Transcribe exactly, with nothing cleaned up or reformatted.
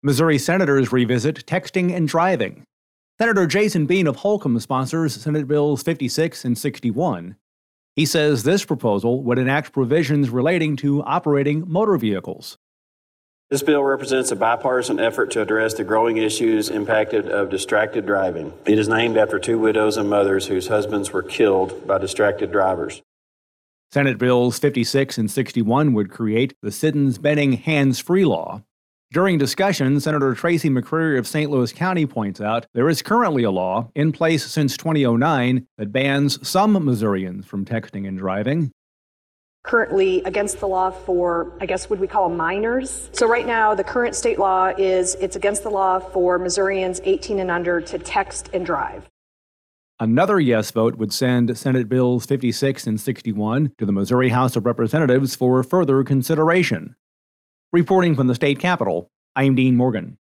Missouri senators revisit texting and driving. Senator Jason Bean of Holcomb sponsors Senate Bills fifty-six and sixty-one. He says this proposal would enact provisions relating to operating motor vehicles. This bill represents a bipartisan effort to address the growing issues impacted of distracted driving. It is named after two widows and mothers whose husbands were killed by distracted drivers. Senate Bills fifty-six and sixty-one would create the Siddons-Benning hands-free law. During discussion, Senator Tracy McCreary of Saint Louis County points out there is currently a law in place since two thousand nine that bans some Missourians from texting and driving. Currently against the law for, I guess, would we call them minors? So right now, the current state law is it's against the law for Missourians eighteen and under to text and drive. Another yes vote would send Senate Bills fifty-six and sixty-one to the Missouri House of Representatives for further consideration. Reporting from the state capitol, I'm Dean Morgan.